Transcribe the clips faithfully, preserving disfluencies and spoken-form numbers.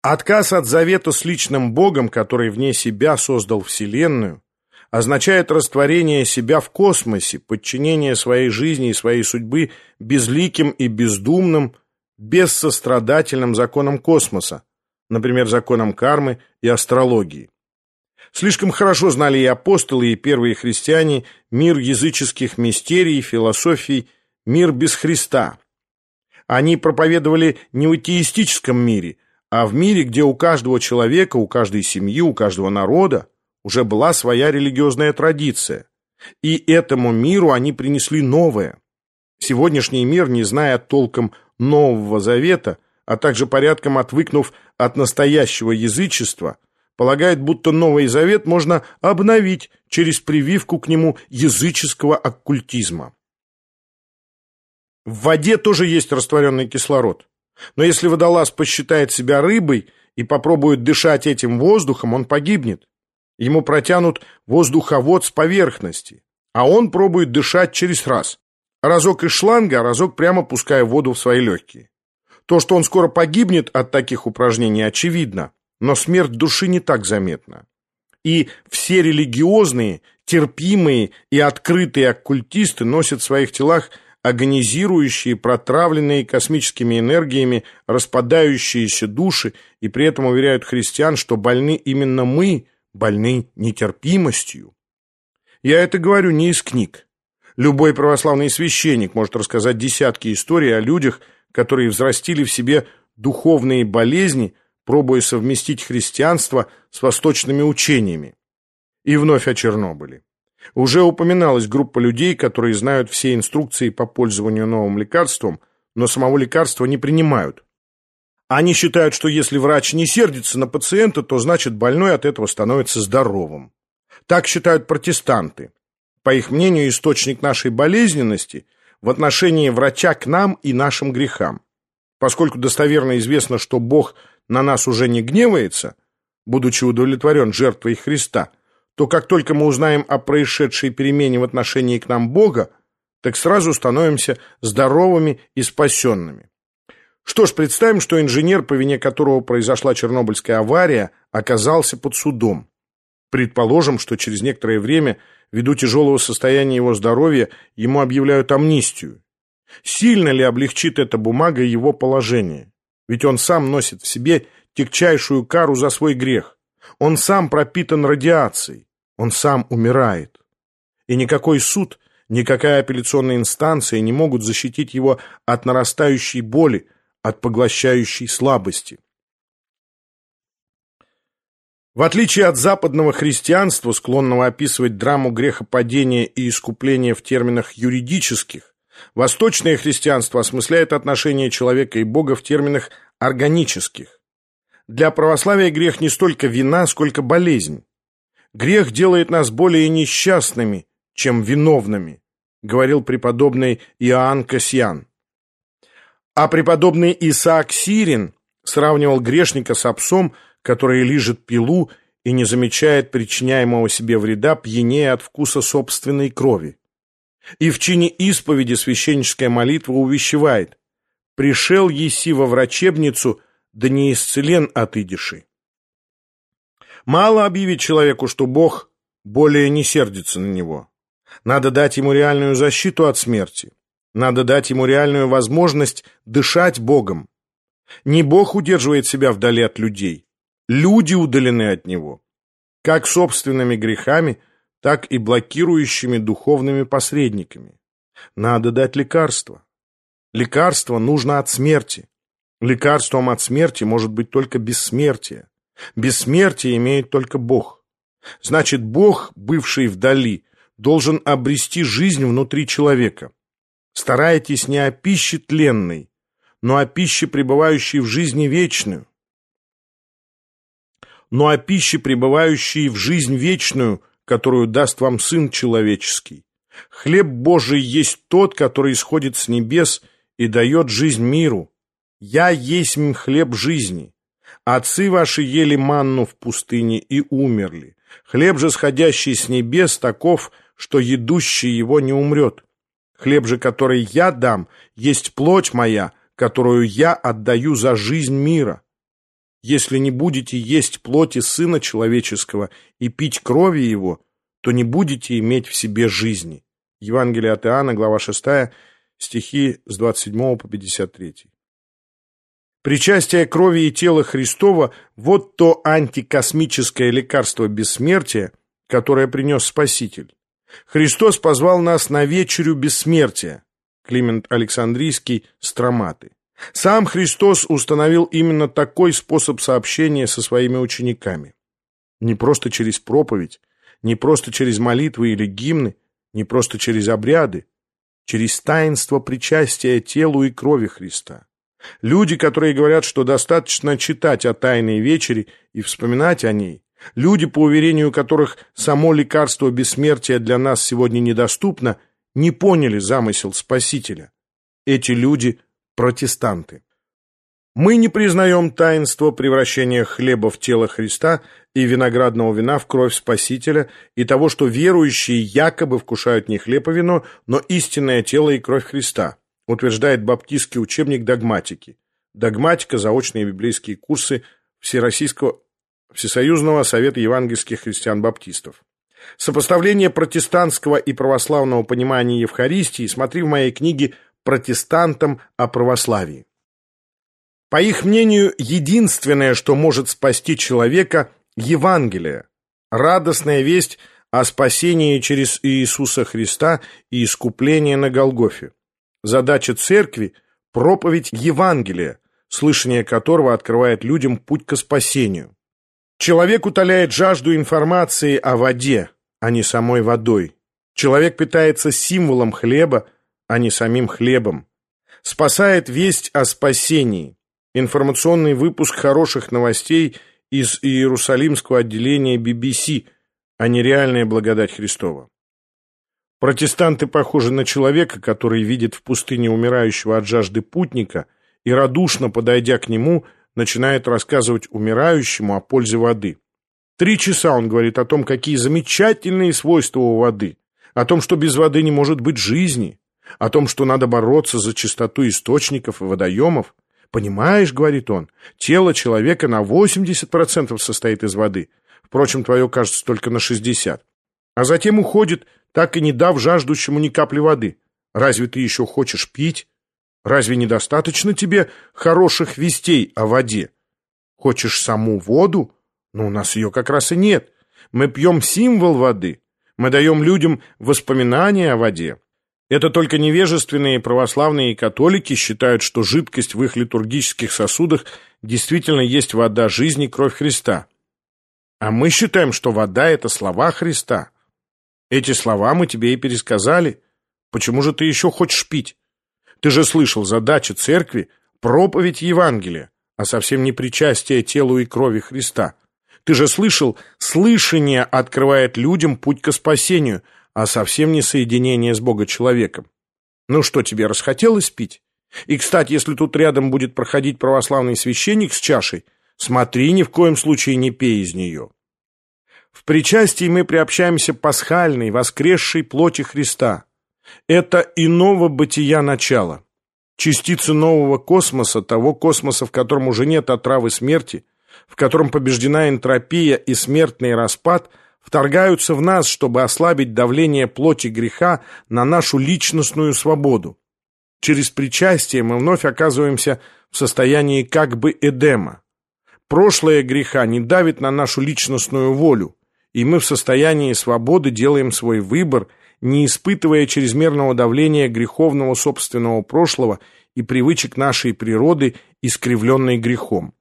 Отказ от завета с личным Богом, который вне себя создал Вселенную, означает растворение себя в космосе, подчинение своей жизни и своей судьбы безликим и бездумным, бессострадательным законам космоса, например, законам кармы и астрологии. Слишком хорошо знали и апостолы, и первые христиане мир языческих мистерий, философий, мир без Христа. Они проповедовали не в атеистическом мире, а в мире, где у каждого человека, у каждой семьи, у каждого народа уже была своя религиозная традиция. И этому миру они принесли новое. Сегодняшний мир, не зная толком Нового Завета, а также порядком отвыкнув от настоящего язычества, полагает, будто Новый Завет можно обновить через прививку к нему языческого оккультизма. В воде тоже есть растворенный кислород. Но если водолаз посчитает себя рыбой и попробует дышать этим воздухом, он погибнет. Ему протянут воздуховод с поверхности, а он пробует дышать через раз. Разок из шланга, а разок прямо пуская воду в свои легкие. То, что он скоро погибнет от таких упражнений, очевидно, но смерть души не так заметна. И все религиозные, терпимые и открытые оккультисты носят в своих телах агонизирующие, протравленные космическими энергиями, распадающиеся души, и при этом уверяют христиан, что больны именно мы, больны нетерпимостью. Я это говорю не из книг. Любой православный священник может рассказать десятки историй о людях, которые взрастили в себе духовные болезни, пробуя совместить христианство с восточными учениями. И вновь о Чернобыле. Уже упоминалась группа людей, которые знают все инструкции по пользованию новым лекарством, но самого лекарства не принимают. Они считают, что если врач не сердится на пациента, то значит больной от этого становится здоровым. Так считают протестанты. По их мнению, источник нашей болезненности в отношении врача к нам и нашим грехам. Поскольку достоверно известно, что Бог на нас уже не гневается, будучи удовлетворен жертвой Христа, то как только мы узнаем о происшедшей перемене в отношении к нам Бога, так сразу становимся здоровыми и спасенными. Что ж, представим, что инженер, по вине которого произошла Чернобыльская авария, оказался под судом. Предположим, что через некоторое время, ввиду тяжелого состояния его здоровья, ему объявляют амнистию. Сильно ли облегчит эта бумага его положение? Ведь он сам носит в себе тягчайшую кару за свой грех. Он сам пропитан радиацией. Он сам умирает. И никакой суд, никакая апелляционная инстанция не могут защитить его от нарастающей боли, от поглощающей слабости. В отличие от западного христианства, склонного описывать драму грехопадения и искупления в терминах юридических, восточное христианство осмысляет отношения человека и Бога в терминах органических. Для православия грех не столько вина, сколько болезнь. Грех делает нас более несчастными, чем виновными, говорил преподобный Иоанн Кассиан. А преподобный Исаак Сирин сравнивал грешника с псом, который лижет пилу и не замечает причиняемого себе вреда, пьянея от вкуса собственной крови. И в чине исповеди священническая молитва увещевает: «Пришел еси во врачебницу, да не исцелен отыдеши». Мало объявить человеку, что Бог более не сердится на него. Надо дать ему реальную защиту от смерти. Надо дать ему реальную возможность дышать Богом. Не Бог удерживает себя вдали от людей. Люди удалены от Него. Как собственными грехами, так и блокирующими духовными посредниками. Надо дать лекарство. Лекарство нужно от смерти. Лекарством от смерти может быть только бессмертие. Бессмертие имеет только Бог. Значит, Бог, бывший вдали, должен обрести жизнь внутри человека. Старайтесь не о пище тленной, но о пище, пребывающей в жизни вечную. Но о пище, пребывающей в жизнь вечную, которую даст вам Сын Человеческий. Хлеб Божий есть тот, который исходит с небес и дает жизнь миру. Я есть хлеб жизни. Отцы ваши ели манну в пустыне и умерли. Хлеб же, сходящий с небес, таков, что едущий его не умрет. Хлеб же, который я дам, есть плоть моя, которую я отдаю за жизнь мира. Если не будете есть плоти Сына Человеческого и пить крови Его, то не будете иметь в себе жизни». Евангелие от Иоанна, глава шестая, стихи с двадцать седьмого по пятьдесят третий. Причастие крови и тела Христова – вот то антикосмическое лекарство бессмертия, которое принес Спаситель. Христос позвал нас на вечерю бессмертия. Климент Александрийский, Строматы. Сам Христос установил именно такой способ сообщения со своими учениками. Не просто через проповедь, не просто через молитвы или гимны, не просто через обряды, через таинство причастия телу и крови Христа. Люди, которые говорят, что достаточно читать о Тайной вечере и вспоминать о ней, люди, по уверению которых само лекарство бессмертия для нас сегодня недоступно, не поняли замысел Спасителя. Эти люди – протестанты. Мы не признаем таинство превращения хлеба в тело Христа и виноградного вина в кровь Спасителя и того, что верующие якобы вкушают не хлеб и вино, но истинное тело и кровь Христа, утверждает баптистский учебник догматики. Догматика – заочные библейские курсы Всероссийского Всесоюзного совета евангельских христиан-баптистов. Сопоставление протестантского и православного понимания Евхаристии смотри в моей книге «Протестантам о православии». По их мнению, единственное, что может спасти человека – Евангелие, радостная весть о спасении через Иисуса Христа и искупление на Голгофе. Задача церкви – проповедь Евангелия, слышание которого открывает людям путь к спасению. Человек утоляет жажду информации о воде, а не самой водой. Человек питается символом хлеба, а не самим хлебом. Спасает весть о спасении. Информационный выпуск хороших новостей из Иерусалимского отделения би би си, а не реальная благодать Христова. Протестанты похожи на человека, который видит в пустыне умирающего от жажды путника и, радушно подойдя к нему, начинает рассказывать умирающему о пользе воды. Три часа он говорит о том, какие замечательные свойства у воды, о том, что без воды не может быть жизни, о том, что надо бороться за чистоту источников и водоемов. «Понимаешь, — говорит он, — тело человека на восемьдесят процентов состоит из воды. Впрочем, твое, кажется, только на шестьдесят процентов. А затем уходит, так и не дав жаждущему ни капли воды. Разве ты еще хочешь пить? Разве недостаточно тебе хороших вестей о воде? Хочешь саму воду? Но у нас ее как раз и нет. Мы пьем символ воды. Мы даем людям воспоминания о воде. Это только невежественные православные и католики считают, что жидкость в их литургических сосудах действительно есть вода жизни, кровь Христа. А мы считаем, что вода – это слова Христа. Эти слова мы тебе и пересказали. Почему же ты еще хочешь пить? Ты же слышал, задача церкви – проповедь Евангелия, а совсем не причастие телу и крови Христа. Ты же слышал, слышание открывает людям путь к спасению, а совсем не соединение с Бога-человеком. Ну что, тебе расхотелось пить? И, кстати, если тут рядом будет проходить православный священник с чашей, смотри, ни в коем случае не пей из нее. В причастии мы приобщаемся пасхальной, воскресшей плоти Христа. Это иного бытия начало. Частицы нового космоса, того космоса, в котором уже нет отравы смерти, в котором побеждена энтропия и смертный распад, вторгаются в нас, чтобы ослабить давление плоти греха на нашу личностную свободу. Через причастие мы вновь оказываемся в состоянии как бы Эдема. Прошлое греха не давит на нашу личностную волю, и мы в состоянии свободы делаем свой выбор, не испытывая чрезмерного давления греховного собственного прошлого и привычек нашей природы, искривленной грехом.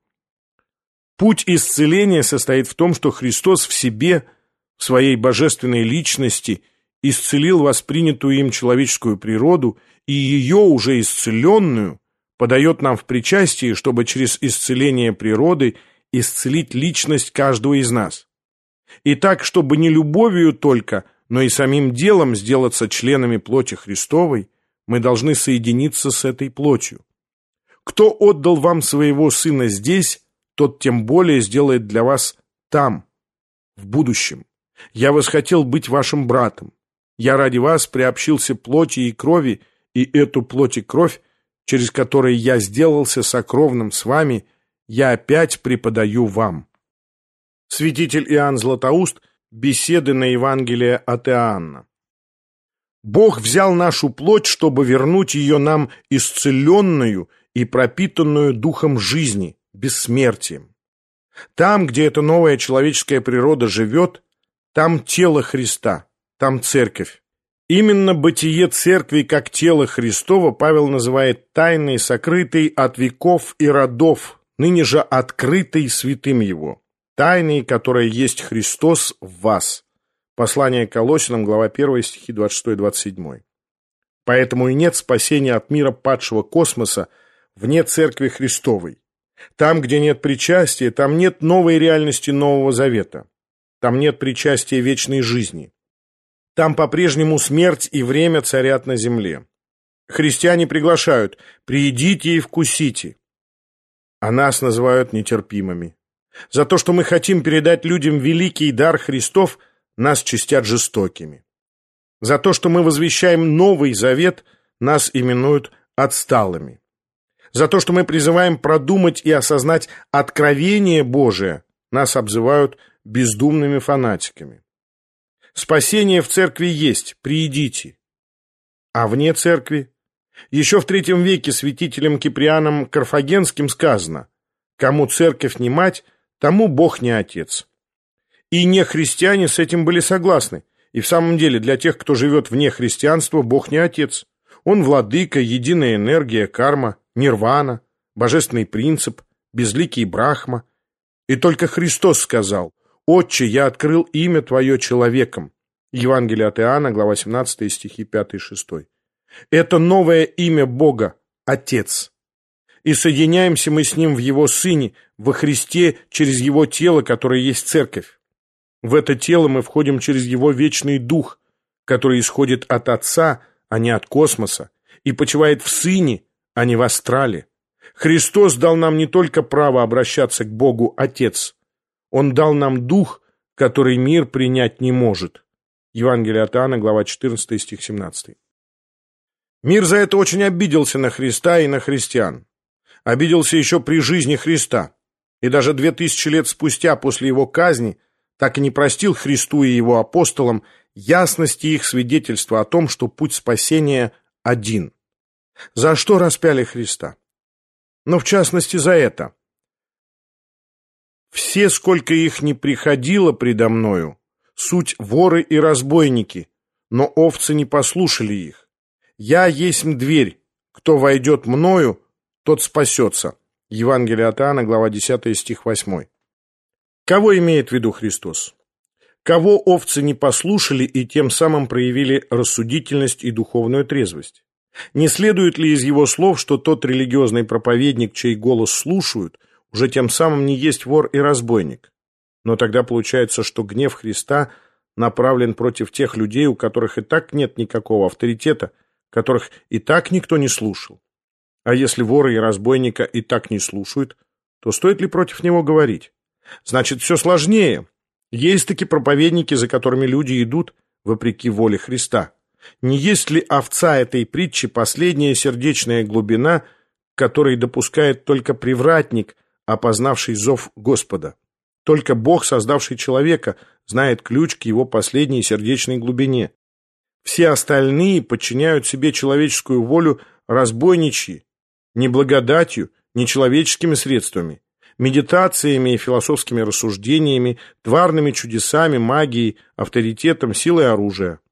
Путь исцеления состоит в том, что Христос в себе, в своей божественной личности, исцелил воспринятую им человеческую природу и ее, уже исцеленную, подает нам в причастии, чтобы через исцеление природы исцелить личность каждого из нас. И так, чтобы не любовью только, но и самим делом сделаться членами плоти Христовой, мы должны соединиться с этой плотью. Кто отдал вам своего Сына здесь, тот тем более сделает для вас там, в будущем. Я восхотел быть вашим братом. Я ради вас приобщился плоти и крови, и эту плоть и кровь, через которые я сделался сокровным с вами, я опять преподаю вам». Святитель Иоанн Златоуст. Беседы на Евангелие от Иоанна. Бог взял нашу плоть, чтобы вернуть ее нам исцеленную и пропитанную духом жизни, бессмертием. Там, где эта новая человеческая природа живет, там тело Христа, там церковь. Именно бытие церкви как тело Христово Павел называет тайной, сокрытой от веков и родов, ныне же открытой святым его. Тайной, которая есть Христос в вас. Послание к Колоссянам, глава первая, стихи двадцать шесть двадцать семь. Поэтому и нет спасения от мира падшего космоса вне Церкви Христовой. Там, где нет причастия, там нет новой реальности Нового Завета. Там нет причастия вечной жизни. Там по-прежнему смерть и время царят на земле. Христиане приглашают: «Приидите и вкусите». А нас называют нетерпимыми. За то, что мы хотим передать людям великий дар Христов, нас чистят жестокими. За то, что мы возвещаем Новый Завет, нас именуют отсталыми. За то, что мы призываем продумать и осознать откровение Божие, нас обзывают бездумными фанатиками. Спасение в церкви есть, приидите. А вне церкви? Еще в третьем веке святителем Киприаном Карфагенским сказано: «Кому церковь не мать, тому Бог не отец». И нехристиане с этим были согласны. И в самом деле для тех, кто живет вне христианства, Бог не отец. Он владыка, единая энергия, карма, нирвана, божественный принцип, безликий Брахма. И только Христос сказал: «Отче, я открыл имя Твое человеком». Евангелие от Иоанна, глава семнадцатая, стихи пятый и шестой. Это новое имя Бога – Отец. И соединяемся мы с Ним в Его Сыне, во Христе, через Его тело, которое есть Церковь. В это тело мы входим через Его вечный Дух, который исходит от Отца, а не от космоса, и почивает в Сыне, а не в астрале. Христос дал нам не только право обращаться к Богу Отец, Он дал нам Дух, который мир принять не может. Евангелие от Иоанна, глава четырнадцатая, стих семнадцатый. Мир за это очень обиделся на Христа и на христиан. Обиделся еще при жизни Христа. И даже две тысячи лет спустя, после Его казни, так и не простил Христу и Его апостолам ясности их свидетельства о том, что путь спасения один. За что распяли Христа? Ну, в частности, за это. «Все, сколько их не приходило предо мною, суть воры и разбойники, но овцы не послушали их. Я есмь дверь, кто войдет мною, тот спасется». Евангелие от Иоанна, глава десятая, стих восьмой. Кого имеет в виду Христос? Кого овцы не послушали и тем самым проявили рассудительность и духовную трезвость? Не следует ли из его слов, что тот религиозный проповедник, чей голос слушают, уже тем самым не есть вор и разбойник? Но тогда получается, что гнев Христа направлен против тех людей, у которых и так нет никакого авторитета, которых и так никто не слушал. А если вора и разбойника и так не слушают, то стоит ли против него говорить? Значит, все сложнее. Есть таки проповедники, за которыми люди идут вопреки воле Христа. Не есть ли овца этой притчи последняя сердечная глубина, к которой допускает только привратник, опознавший зов Господа? Только Бог, создавший человека, знает ключ к его последней сердечной глубине. Все остальные подчиняют себе человеческую волю разбойничьи, не благодатью, не человеческими средствами, медитациями и философскими рассуждениями, тварными чудесами, магией, авторитетом, силой оружия.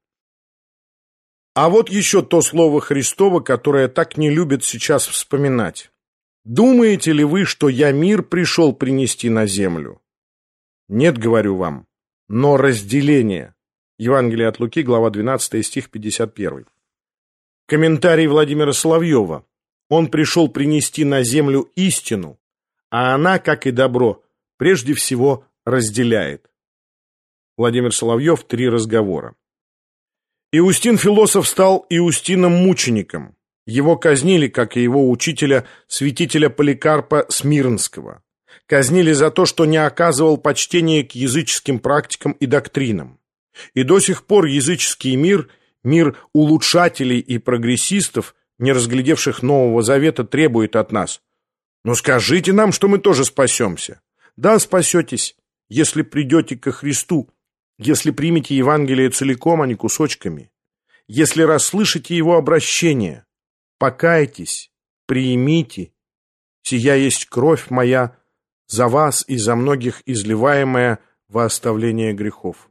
А вот еще то слово Христово, которое так не любят сейчас вспоминать. «Думаете ли вы, что я мир пришел принести на землю?» Нет, говорю вам, но разделение. Евангелие от Луки, глава двенадцатая, стих пятьдесят первый. Комментарий Владимира Соловьева. Он пришел принести на землю истину, а она, как и добро, прежде всего разделяет. Владимир Соловьев. Три разговора. Иустин Философ стал Иустином-мучеником. Его казнили, как и его учителя, святителя Поликарпа Смирнского. Казнили за то, что не оказывал почтения к языческим практикам и доктринам. И до сих пор языческий мир, мир улучшателей и прогрессистов, не разглядевших Нового Завета, требует от нас: Но скажите нам, что мы тоже спасемся. Да, спасетесь, если придете ко Христу, если примете Евангелие целиком, а не кусочками, если расслышите Его обращение, покайтесь, примите, сия есть кровь моя за вас и за многих изливаемая во оставление грехов.